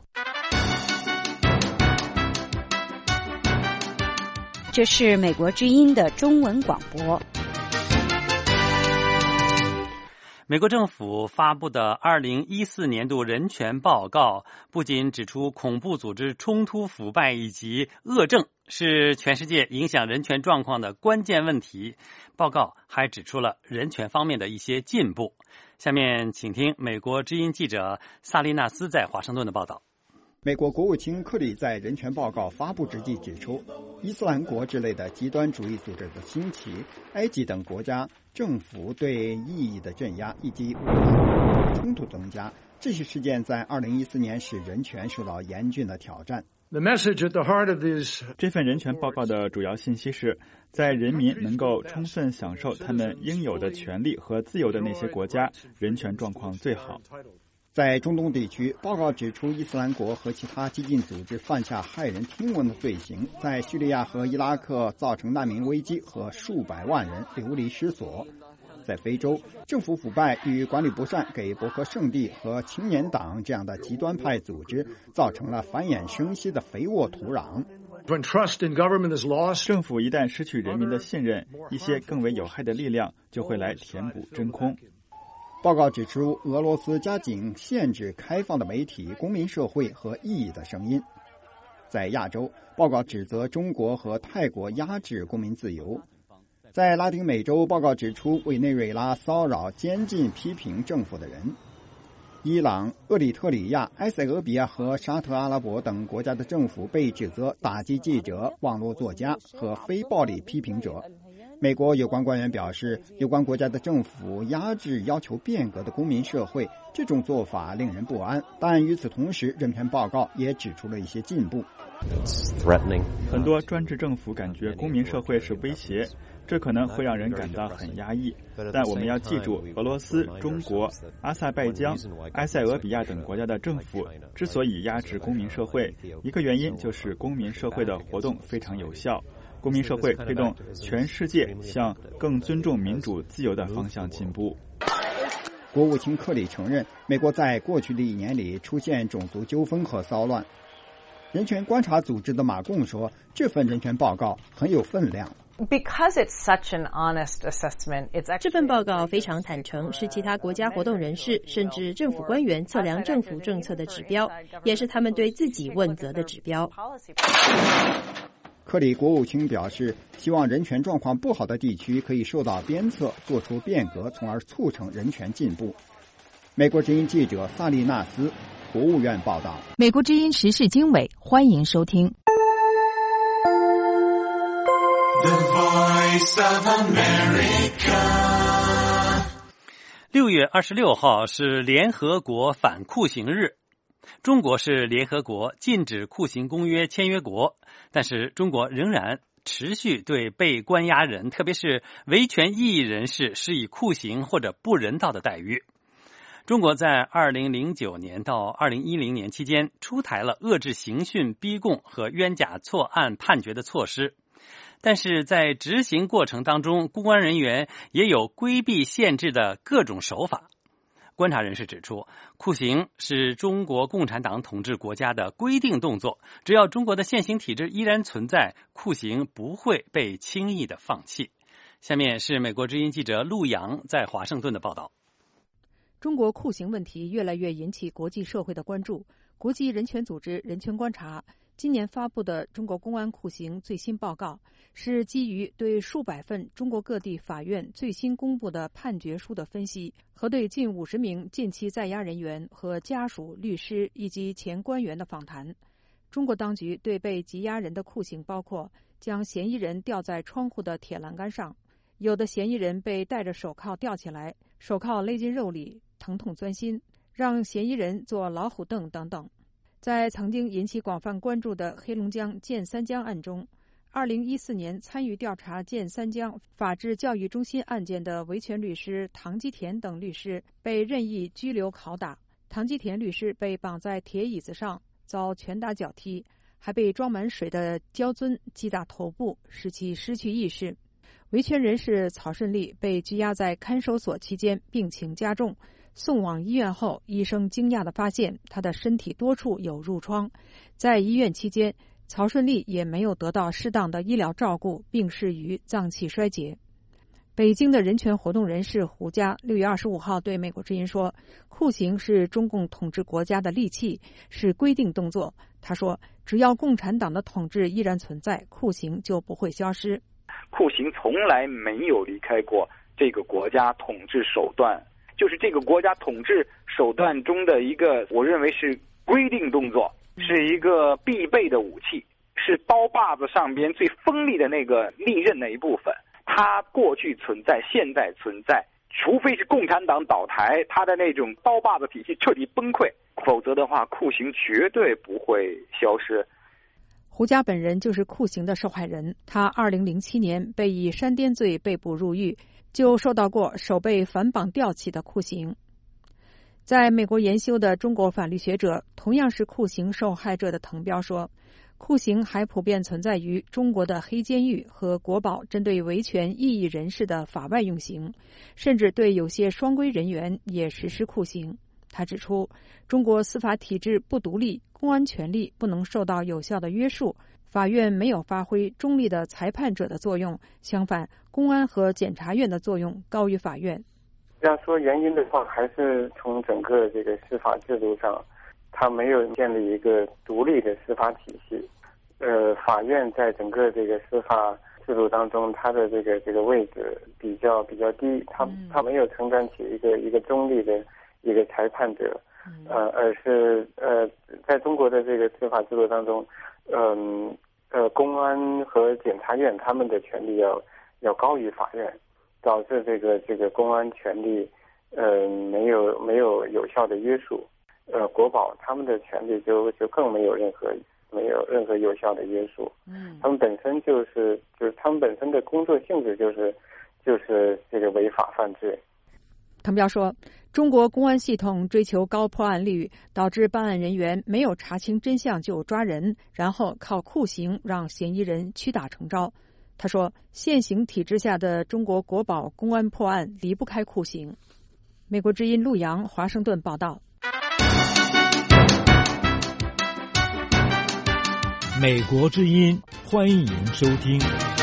这是美国之音的中文广播。
美国政府发布的二零一四年度人权报告不仅指出恐怖组织冲突、腐败以及恶政是全世界影响人权状况的关键问题，报告还指出了人权方面的一些进步。下面请听美国之音记者萨利纳斯在华盛顿的报道。
美国国务卿克里在人权报告发布之际指出，伊斯兰国之类的极端主义组织的兴起，埃及等国家政府对异议的镇压，以及乌克兰冲突增加，这些事件在二零一四年使人权受到严峻的挑战。
The message at the heart of this...
这份人权报告的主要信息是，在人民能够充分享受他们应有的权利和自由的那些国家，人权状况最好。
在中东地区，报告指出，伊斯兰国和其他激进组织犯下骇人听闻的罪行，在叙利亚和伊拉克造成难民危机和数百万人流离失所。在非洲，政府腐败与管理不善给博克圣地和青年党这样的极端派组织造成了繁衍生息的肥沃土壤。
政府一旦失去人民的信任，一些更为有害的力量就会来填补真空。
报告指出，俄罗斯加紧限制开放的媒体、公民社会和异议的声音。在亚洲，报告指责中国和泰国压制公民自由。在拉丁美洲，报告指出委内瑞拉骚扰、监禁、批评政府的人。伊朗、厄立特里亚、埃塞俄比亚和沙特阿拉伯等国家的政府被指责打击记者、网络作家和非暴力批评者。 美国有关官员表示，有关国家的政府压制要求变革的公民社会，这种做法令人不安。但与此同时，人权报告也指出了一些进步。
很多专制政府感觉公民社会是威胁，这可能会让人感到很压抑。但我们要记住，俄罗斯、中国、阿塞拜疆、埃塞俄比亚等国家的政府之所以压制公民社会，一个原因就是公民社会的活动非常有效。公民社会推动全世界向更尊重民主自由的方向进步。
国务卿克里承认，美国在过去的一年里出现种族纠纷和骚乱。人权观察组织的马贡说，这份人权报告很有分量。
Because it's such an honest assessment, it's actually...
这份报告非常坦诚，是其他国家活动人士甚至政府官员测量政府政策的指标，也是他们对自己问责的指标。
克里国务卿表示，希望人权状况不好的地区可以受到鞭策，做出变革，从而促成人权进步。美国之音记者萨利纳斯，国务院报道。
美国之音时事经纬，欢迎收听。
The Voice of America。
六月二十六号是联合国反酷刑日。中国是联合国禁止酷刑公约签约国，但是中国仍然持续对被关押人，特别是维权异议人士施以酷刑或者不人道的待遇。中国在二零零九年到二零一零年期间出台了遏制刑讯、逼供和冤假错案判决的措施，但是在执行过程当中，公安人员也有规避限制的各种手法。观察人士指出，酷刑是中国共产党统治国家的规定动作，只要中国的现行体制依然存在，酷刑不会被轻易的放弃。下面是美国之音记者陆洋在华盛顿的报道。
中国酷刑问题越来越引起国际社会的关注。国际人权组织人权观察今年发布的中国公安酷刑最新报告，是基于对数百份中国各地法院最新公布的判决书的分析，和对近五十名近期在押人员和家属、律师以及前官员的访谈。中国当局对被羁押人的酷刑包括将嫌疑人吊在窗户的铁栏杆上，有的嫌疑人被戴着手铐吊起来，手铐勒进肉里，疼痛钻心，让嫌疑人坐老虎凳等等。在曾经引起广泛关注的黑龙江建三江案中，二零一四年参与调查建三江法治教育中心案件的维权律师唐基田等律师被任意拘留拷打。唐基田律师被绑在铁椅子上，遭拳打脚踢，还被装满水的胶樽击打头部，使其失去意识。维权人士曹顺利被拘押在看守所期间病情加重，送往医院后，医生惊讶地发现他的身体多处有褥疮。在医院期间，曹顺利也没有得到适当的医疗照顾，病逝于脏器衰竭。北京的人权活动人士胡佳六月二十五号对美国之音说，酷刑是中共统治国家的利器，是规定动作。他说，只要共产党的统治依然存在，酷刑就不会消失。
酷刑从来没有离开过这个国家统治手段，就是这个国家统治手段中的一个，我认为是规定动作，是一个必备的武器，是刀把子上边最锋利的那个利刃那一部分。它过去存在，现在存在，除非是共产党倒台，它的那种刀把子体系彻底崩溃，否则的话，酷刑绝对不会消失。
胡佳本人就是酷刑的受害人，他二零零七年被以煽颠罪被捕入狱，就受到过手被反绑吊起的酷刑。在美国研修的中国法律学者，同样是酷刑受害者的滕彪说，酷刑还普遍存在于中国的黑监狱和国保针对维权异议人士的法外用刑，甚至对有些双规人员也实施酷刑。他指出，中国司法体制不独立，公安权力不能受到有效的约束，法院没有发挥中立的裁判者的作用，相反，公安和检察院的作用高于法院。
要说原因的话，还是从整个这个司法制度上，它没有建立一个独立的司法体系。呃，法院在整个这个司法制度当中，它的这个这个位置比较比较低，它它没有承担起一个一个中立的一个裁判者，呃，而是呃，在中国的这个司法制度当中，嗯呃，公安和检察院他们的权力要要高于法院，导致这个这个公安权力呃没有没有有效的约束，呃国保他们的权力就就更没有任何没有任何有效的约束。嗯，他们本身就是就是他们本身的工作性质就是就是这个违法犯罪。
唐彪说，中国公安系统追求高破案率，导致办案人员没有查清真相就抓人，然后靠酷刑让嫌疑人屈打成招。他说，现行体制下的中国国保公安破案离不开酷刑。美国之音陆洋华盛顿报道。
美国之音，欢迎收听。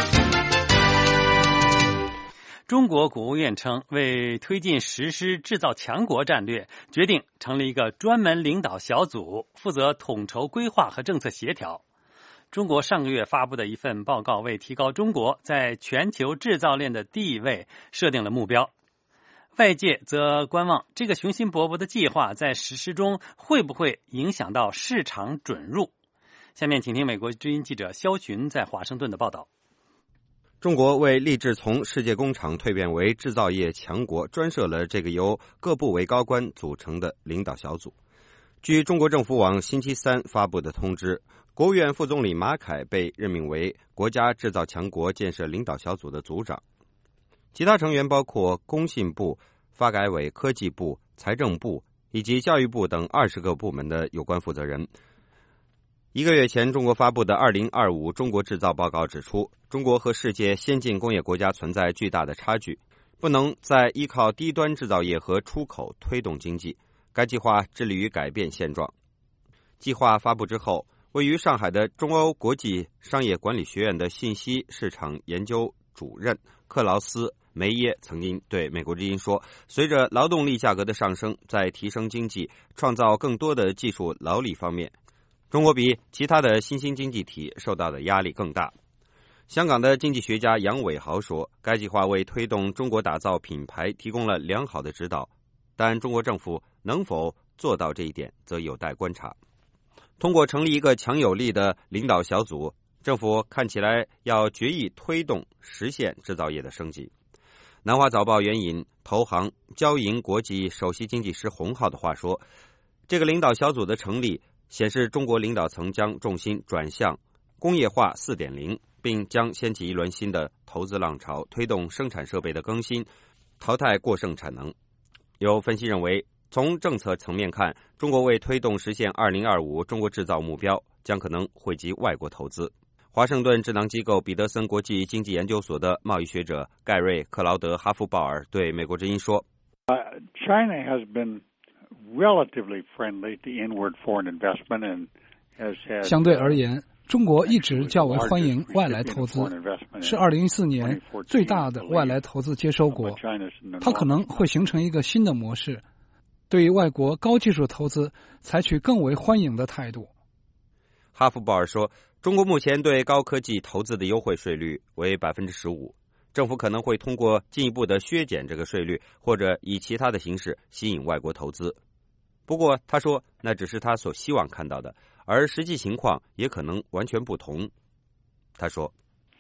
中国国务院称，为推进实施制造强国战略，决定成立一个专门领导小组，负责统筹规划和政策协调。中国上个月发布的一份报告为提高中国在全球制造链的地位设定了目标。外界则观望这个雄心勃勃的计划在实施中会不会影响到市场准入。下面请听美国之音记者肖群在华盛顿的报道。
中国为立志从世界工厂蜕变为制造业强国，专设了这个由各部委高官组成的领导小组。据中国政府网星期三发布的通知，国务院副总理马凯被任命为国家制造强国建设领导小组的组长，其他成员包括工信部、发改委、科技部、财政部以及教育部等二十个部门的有关负责人。一个月前，中国发布的二零二五中国制造报告指出，中国和世界先进工业国家存在巨大的差距，不能再依靠低端制造业和出口推动经济。该计划致力于改变现状。计划发布之后，位于上海的中欧国际商业管理学院的信息市场研究主任克劳斯梅耶曾经对美国之音说，随着劳动力价格的上升，在提升经济、创造更多的技术劳力方面，中国比其他的新兴经济体受到的压力更大。香港的经济学家杨伟豪说，该计划为推动中国打造品牌提供了良好的指导，但中国政府能否做到这一点则有待观察。通过成立一个强有力的领导小组，政府看起来要决意推动实现制造业的升级。南华早报援引投行交银国际首席经济师洪浩的话说，这个领导小组的成立显示中国领导层将重心转向工业化 四点零， 并将掀起一轮新的投资浪潮，推动生产设备的更新，淘汰过剩产能。有分析认为，从政策层面看，中国为推动实现二零二五中国制造目标，将可能惠及外国投资。华盛顿智囊机构彼得森国际经济研究所的贸易学者盖瑞·克劳德·哈夫鲍尔对美国之音说，
uh, China has been relatively friendly to inward foreign investment and has had,
相对而言，中国一直较为欢迎外来投资，是二零一四年最大的外来投资接收国。它可能会形成一个新的模式，对于外国高技术投资采取更为欢迎的态度。
哈夫鲍尔说，中国目前对高科技投资的优惠税率为 百分之十五， 政府可能会通过进一步的削减这个税率，或者以其他的形式吸引外国投资。不过他说，那只是他所希望看到的，而实际情况也可能完全不同。他说，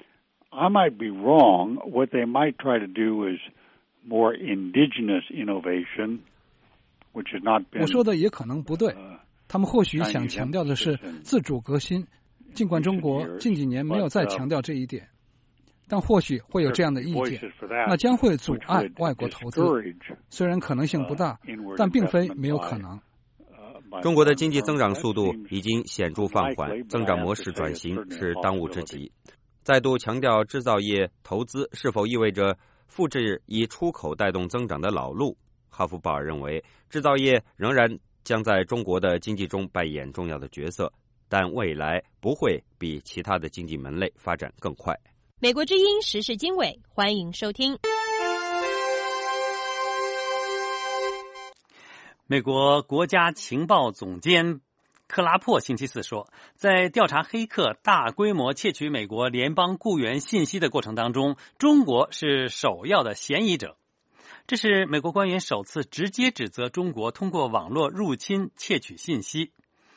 I might be wrong. What they might try to do is more indigenous innovation, which has not been,
我说的也可能不对，他们或许想强调的是自主革新，尽管中国近几年没有再强调这一点，但或许会有这样的意见，那将会阻碍外国投资。虽然可能性不大，但并非没有可能。
中国的经济增长速度已经显著放缓，增长模式转型是当务之急。再度强调制造业投资是否意味着复制以出口带动增长的老路？哈夫鲍尔认为，制造业仍然将在中国的经济中扮演重要的角色，但未来不会比其他的经济门类发展更快。
美国之音时事经纬，欢迎收听。
美国国家情报总监克拉珀星期四说，在调查黑客大规模窃取美国联邦雇员信息的过程当中，中国是首要的嫌疑者。这是美国官员首次直接指责中国通过网络入侵窃取信息。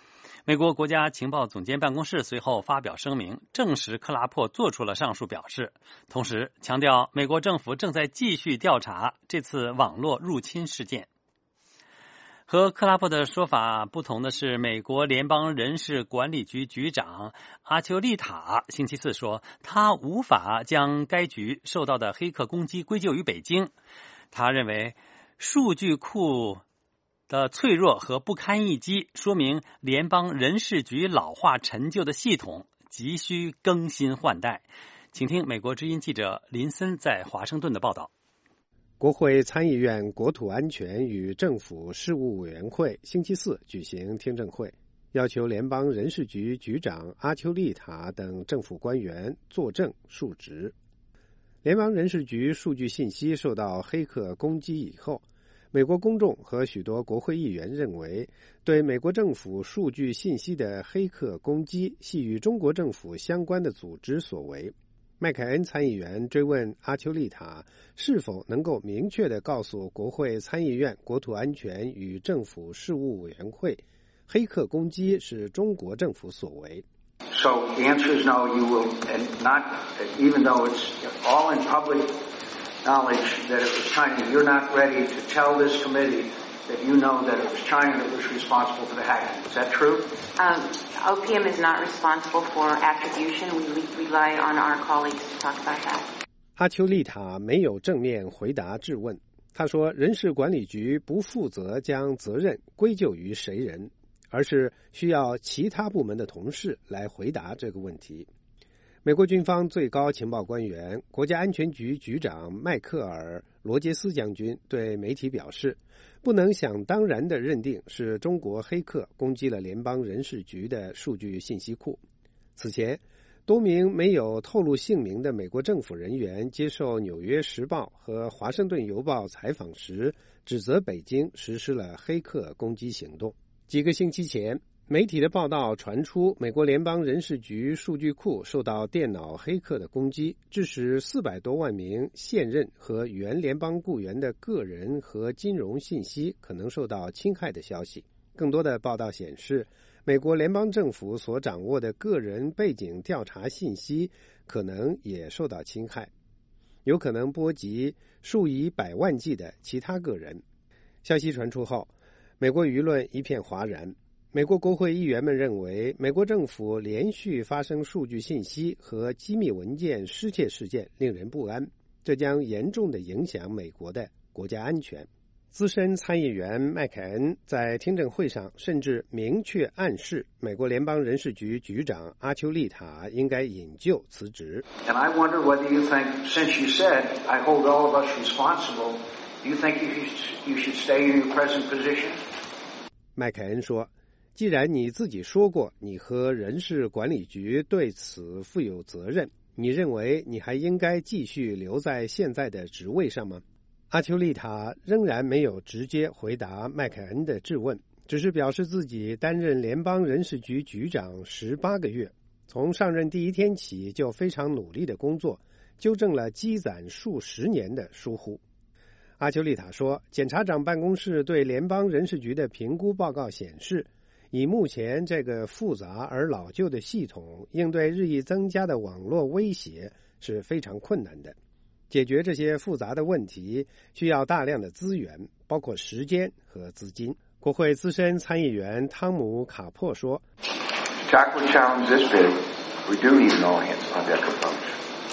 美国国家情报总监办公室随后发表声明，证实克拉珀做出了上述表示，同时强调美国政府正在继续调查这次网络入侵事件。和克拉珀的说法不同的是，美国联邦人事管理局局长阿丘利塔星期四说，他无法将该局受到的黑客攻击归咎于北京。他认为数据库的脆弱和不堪一击，说明联邦人事局老化陈旧的系统急需更新换代。请听美国之音记者林森在华盛顿的报道。
国会参议院国土安全与政府事务委员会星期四举行听证会，要求联邦人事局局长阿丘利塔等政府官员作证述职。联邦人事局数据信息受到黑客攻击以后，美国公众和许多国会议员认为，对美国政府数据信息的黑客攻击系与中国政府相关的组织所为。麦凯恩参议员追问阿丘利塔是否能够明确地告诉国会参议院国土安全与政府事务委员会，黑客攻击是中国政府所为。
So the answer is no, you will, and not, even though it's all in public knowledge that it was China, you're not ready to tell this committee that you know that it was China that was responsible for the hacking. Is that true?
Um, O P M is not responsible for attribution. We rely on our colleagues to talk about that.
阿丘利塔没有正面回答质问。他说，人事管理局不负责将责任归咎于谁人，而是需要其他部门的同事来回答这个问题。美国军方最高情报官员、国家安全局局长迈克尔·罗杰斯将军对媒体表示，不能想当然地认定是中国黑客攻击了联邦人事局的数据信息库。此前，多名没有透露姓名的美国政府人员接受《纽约时报》和《华盛顿邮报》采访时，指责北京实施了黑客攻击行动。几个星期前，媒体的报道传出，美国联邦人事局数据库受到电脑黑客的攻击，致使四百多万名现任和原联邦雇员的个人和金融信息可能受到侵害的消息。更多的报道显示，美国联邦政府所掌握的个人背景调查信息可能也受到侵害，有可能波及数以百万计的其他个人。消息传出后，美国舆论一片哗然。美国国会议员们认为，美国政府连续发生数据信息和机密文件失窃事件令人不安，这将严重地影响美国的国家安全。资深参议员麦凯恩在听证会上甚至明确暗示，美国联邦人事局局长阿丘利塔应该引咎辞职。
And I wonder whether you think, since you said, I hold all of us responsible, do you think you should, you should stay in your present position?
麦凯恩说，既然你自己说过你和人事管理局对此负有责任，你认为你还应该继续留在现在的职位上吗？阿丘利塔仍然没有直接回答麦凯恩的质问，只是表示自己担任联邦人事局局长十八个月，从上任第一天起就非常努力的工作，纠正了积攒数十年的疏忽。阿丘利塔说，检察长办公室对联邦人事局的评估报告显示，以目前这个复杂而老旧的系统应对日益增加的网络威胁是非常困难的。解决这些复杂的问题需要大量的资源，包括时间和资金。国会资深参议员汤姆·卡珀说
Tackle a challenge this big, we do need an all-hands-on-deck approach.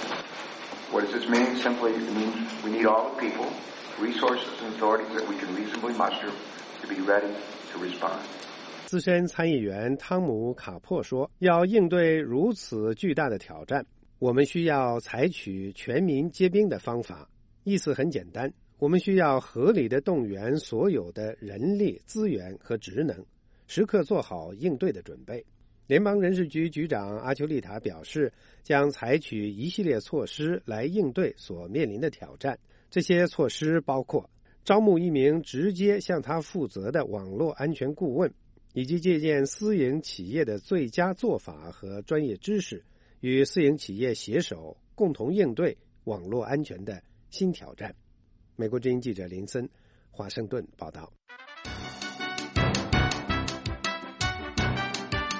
What does this mean? Simply, it means we need all the people, resources and authorities that we can reasonably muster to be ready to respond.
资深参议员汤姆·卡珀说，要应对如此巨大的挑战，我们需要采取全民皆兵的方法。意思很简单，我们需要合理的动员所有的人力资源和职能，时刻做好应对的准备。联邦人事局局长阿丘利塔表示，将采取一系列措施来应对所面临的挑战。这些措施包括招募一名直接向他负责的网络安全顾问，以及借鉴私营企业的最佳做法和专业知识，与私营企业携手，共同应对网络安全的新挑战。美国之音记者林森，华盛顿报道。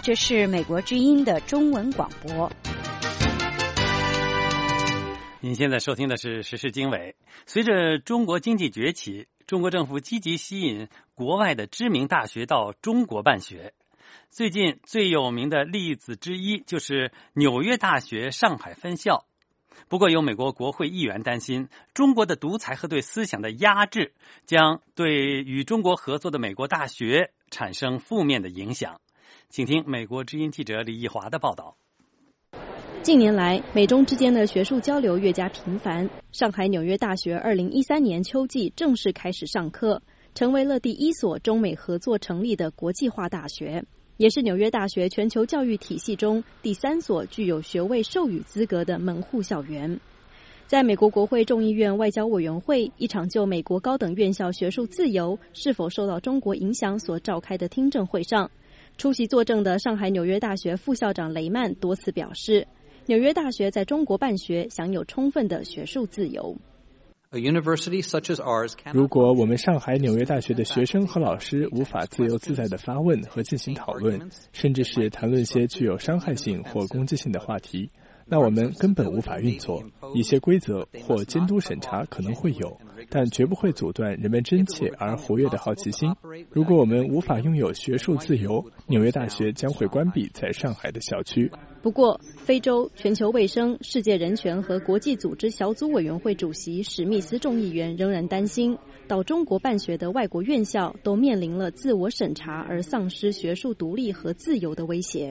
这是美国之音的中文广播。
您现在收听的是时事经纬。随着中国经济崛起，中国政府积极吸引国外的知名大学到中国办学。最近最有名的例子之一就是纽约大学上海分校。不过有美国国会议员担心，中国的独裁和对思想的压制将对与中国合作的美国大学产生负面的影响。请听美国之音记者李义华的报道。
近年来，美中之间的学术交流越加频繁。上海纽约大学二零一三年秋季正式开始上课，成为了第一所中美合作成立的国际化大学，也是纽约大学全球教育体系中第三所具有学位授予资格的门户校园。在美国国会众议院外交委员会一场就美国高等院校学术自由是否受到中国影响所召开的听证会上，出席作证的上海纽约大学副校长雷曼多次表示，纽约大学在中国办学享有充分的学术自由。
如果我们上海纽约大学的学生和老师无法自由自在地发问和进行讨论，甚至是谈论些具有伤害性或攻击性的话题，那我们根本无法运作。一些规则或监督审查可能会有，但绝不会阻断人们真切而活跃的好奇心。如果我们无法拥有学术自由，纽约大学将会关闭在上海的校区。
不过，非洲、全球卫生、世界人权和国际组织小组委员会主席史密斯众议员仍然担心，到中国办学的外国院校都面临了自我审查而丧失学术独立和自由的威胁。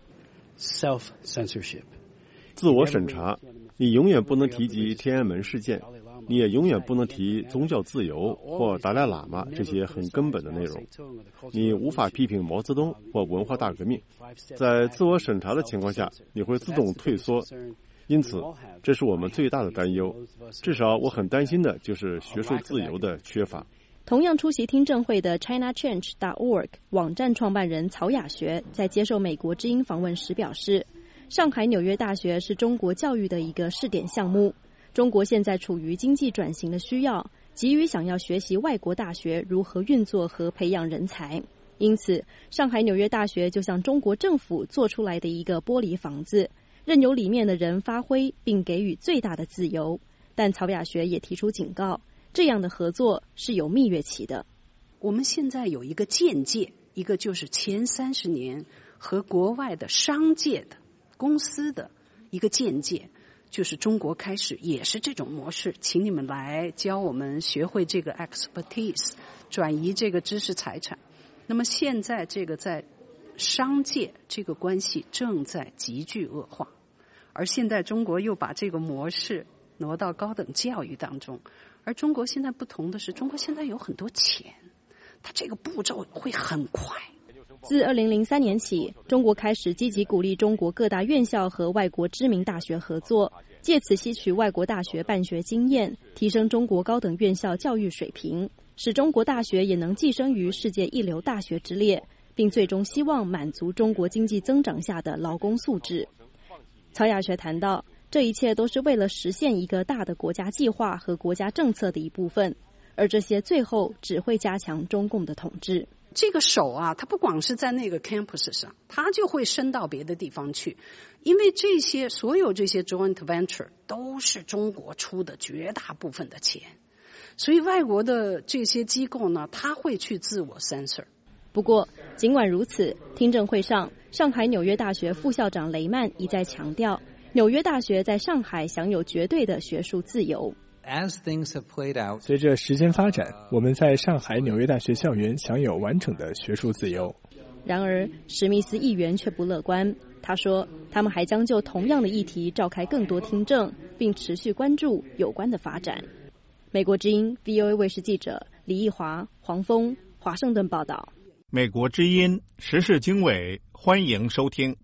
Self-censorship， 自我审查，你永远不能提及天安门事件，你也永远不能提宗教自由或达赖喇嘛这些很根本的内容。你无法批评毛泽东或文化大革命。在自我审查的情况下，你会自动退缩。因此，这是我们最大的担忧。至少我很担心的就是学术自由的缺乏。
同样出席听证会的 China Change dot org 网站创办人曹雅学在接受美国之音访问时表示，上海纽约大学是中国教育的一个试点项目。中国现在处于经济转型的需要，急于想要学习外国大学如何运作和培养人才。因此，上海纽约大学就像中国政府做出来的一个玻璃房子，任由里面的人发挥并给予最大的自由。但曹雅学也提出警告，这样的合作是有蜜月期的。
我们现在有一个间界，一个就是前三十年和国外的商界的公司的一个间界，就是中国开始也是这种模式，请你们来教我们学会这个 expertise， 转移这个知识财产。那么现在这个在商界这个关系正在急剧恶化，而现在中国又把这个模式挪到高等教育当中。而中国现在不同的是，中国现在有很多钱，它这个步骤会很快。
自二零零三年起，中国开始积极鼓励中国各大院校和外国知名大学合作，借此吸取外国大学办学经验，提升中国高等院校教育水平，使中国大学也能跻身于世界一流大学之列，并最终希望满足中国经济增长下的劳工素质。曹雅学谈到，这一切都是为了实现一个大的国家计划和国家政策的一部分，而这些最后只会加强中共的统治。
这个手啊，它不光是在那个 campus 上，它就会伸到别的地方去，因为这些所有这些 joint venture 都是中国出的绝大部分的钱，所以外国的这些机构呢，它会去自我 censor。
不过，尽管如此，听证会上，上海纽约大学副校长雷曼一再强调，纽约大学在上海享有绝对的学术自由。
随着时间发展，我们在上海纽约大学校园享有完整的学术自由。
然而，史密斯议员却不乐观。他说，他们还将就同样的议题召开更多听证，并持续关注有关的发展。美国之音 V O A 卫视记者李义华、黄峰，华盛顿报道。
美国之音时事经纬，欢迎收听。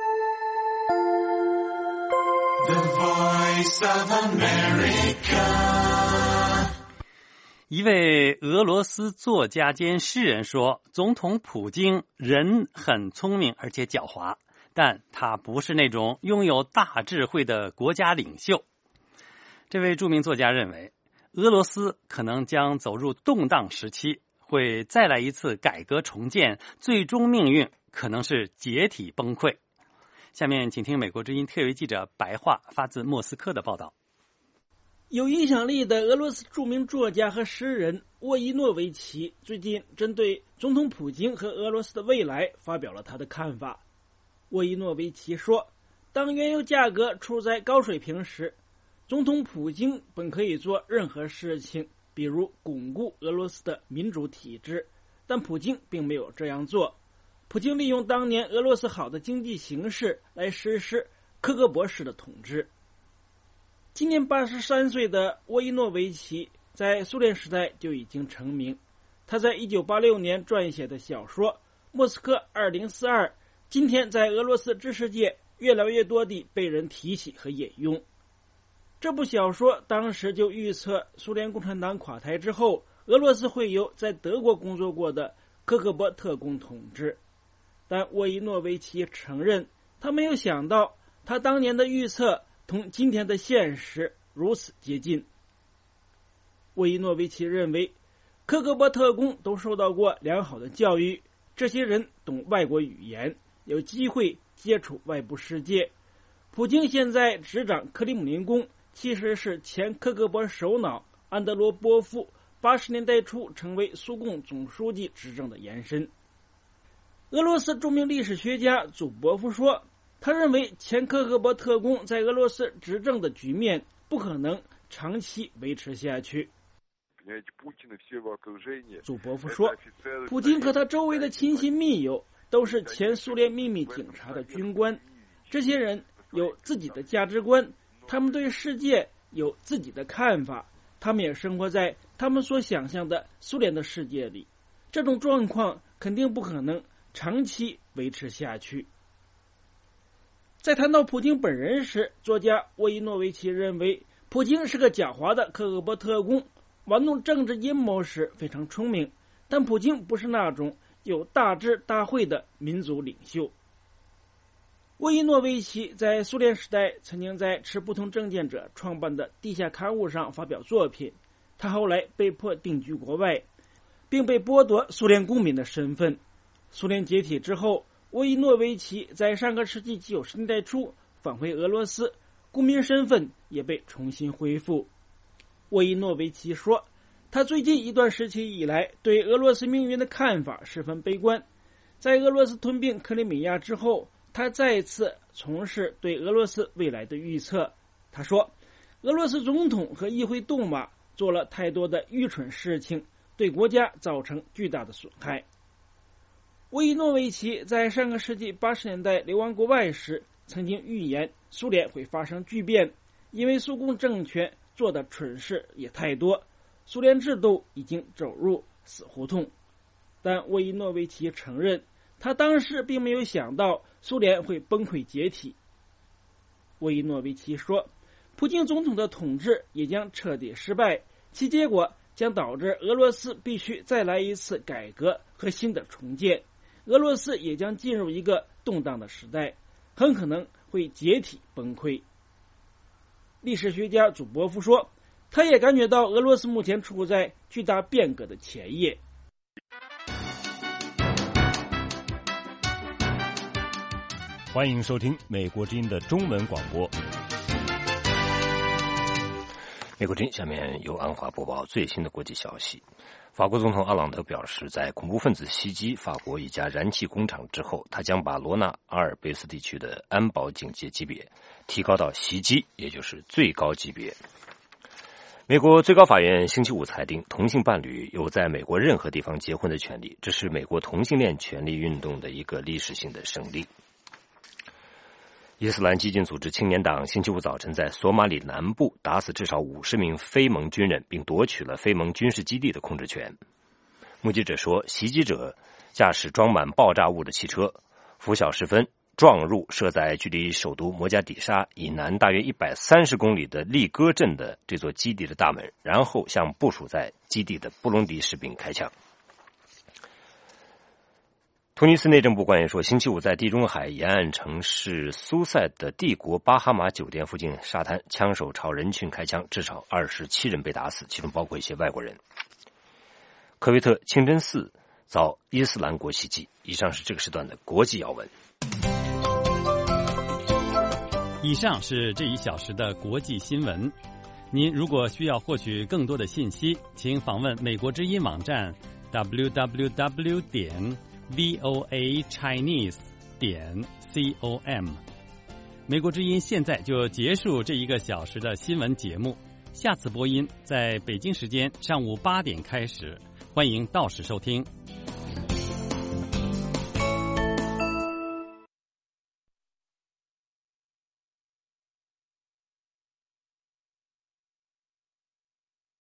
The Voice of America。
一位俄罗斯作家兼诗人说，总统普京人很聪明而且狡猾，但他不是那种拥有大智慧的国家领袖。这位著名作家认为，俄罗斯可能将走入动荡时期，会再来一次改革重建，最终命运可能是解体崩溃。下面请听美国之音特约记者白桦发自莫斯科的报道。
有影响力的俄罗斯著名作家和诗人沃伊诺维奇最近针对总统普京和俄罗斯的未来发表了他的看法。沃伊诺维奇说，当原油价格处在高水平时，总统普京本可以做任何事情，比如巩固俄罗斯的民主体制，但普京并没有这样做。普京利用当年俄罗斯好的经济形势来实施科格勃式的统治。今年八十三岁的沃伊诺维奇在苏联时代就已经成名。他在一九八六年撰写的小说《莫斯科二零四二》今天在俄罗斯知识界越来越多地被人提起和引用。这部小说当时就预测苏联共产党垮台之后，俄罗斯会由在德国工作过的科格勃特工统治。但沃伊诺维奇承认，他没有想到他当年的预测同今天的现实如此接近。沃伊诺维奇认为，科格勃特工都受到过良好的教育，这些人懂外国语言，有机会接触外部世界。普京现在执掌克里姆林宫，其实是前科格勃首脑安德罗波夫八十年代初成为苏共总书记执政的延伸。俄罗斯著名历史学家祖波夫说，他认为前科格勃特工在俄罗斯执政的局面不可能长期维持下去。祖波夫说，普京和他周围的亲信密友都是前苏联秘密警察的军官，这些人有自己的价值观，他们对世界有自己的看法，他们也生活在他们所想象的苏联的世界里。这种状况肯定不可能长期维持下去。在谈到普京本人时，作家沃伊诺维奇认为，普京是个狡猾的科格勃特工，玩弄政治阴谋时非常聪明，但普京不是那种有大智大慧的民族领袖。沃伊诺维奇在苏联时代曾经在持不同政见者创办的地下刊物上发表作品，他后来被迫定居国外，并被剥夺苏联公民的身份。苏联解体之后，沃伊诺维奇在上个世纪九十年代初返回俄罗斯，公民身份也被重新恢复。沃伊诺维奇说，他最近一段时期以来对俄罗斯命运的看法十分悲观。在俄罗斯吞并克里米亚之后，他再次从事对俄罗斯未来的预测。他说，俄罗斯总统和议会杜马做了太多的愚蠢事情，对国家造成巨大的损害。沃伊诺维奇在上个世纪八十年代流亡国外时，曾经预言苏联会发生巨变，因为苏共政权做的蠢事也太多，苏联制度已经走入死胡同。但沃伊诺维奇承认，他当时并没有想到苏联会崩溃解体。沃伊诺维奇说，普京总统的统治也将彻底失败，其结果将导致俄罗斯必须再来一次改革和新的重建，俄罗斯也将进入一个动荡的时代，很可能会解体崩溃。历史学家祖波夫说，他也感觉到俄罗斯目前处在巨大变革的前夜。
欢迎收听美国之音的中文广播。
美国之音下面由安华播报最新的国际消息。法国总统奥朗德表示，在恐怖分子袭击法国一家燃气工厂之后，他将把罗纳阿尔卑斯地区的安保警戒级别提高到袭击，也就是最高级别。美国最高法院星期五裁定，同性伴侣有在美国任何地方结婚的权利，这是美国同性恋权利运动的一个历史性的胜利。伊斯兰激进组织青年党星期五早晨在索马里南部打死至少五十名非盟军人，并夺取了非盟军事基地的控制权。目击者说，袭击者驾驶装满爆炸物的汽车，拂晓时分撞入设在距离首都摩加底沙以南大约一百三十公里的利戈镇的这座基地的大门，然后向部署在基地的布隆迪士兵开枪。突尼斯内政部官员说，星期五在地中海沿岸城市苏塞的帝国巴哈马酒店附近沙滩，枪手朝人群开枪，至少二十七人被打死，其中包括一些外国人。科威特清真寺遭伊斯兰国袭击。以上是这个时段的国际要闻。
以上是这一小时的国际新闻。您如果需要获取更多的信息，请访问美国之音网站 double-u double-u double-u 点 voa chinese 点 com。美国之音现在就结束这一个小时的新闻节目，下次播音在北京时间上午八点开始，欢迎到时收听。